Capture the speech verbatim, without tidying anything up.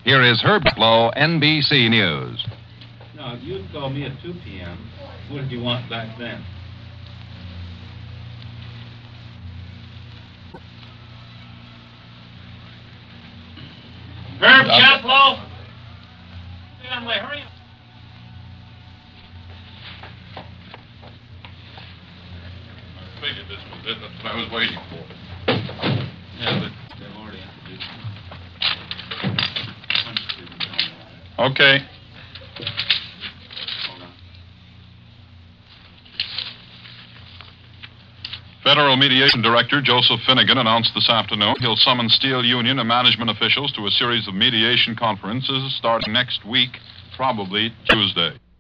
Here is Herb Lowe, N B C News. Now, if you'd called me at two p.m., what did you want back then? Herb Chaplow! Stay on my hurry up. I figured this was it. That's what I was waiting for. Yeah, but they've already introduced me. Okay. Hold on. Federal Mediation Director Joseph Finnegan announced this afternoon he'll summon steel union and management officials to a series of mediation conferences starting next week, probably Tuesday.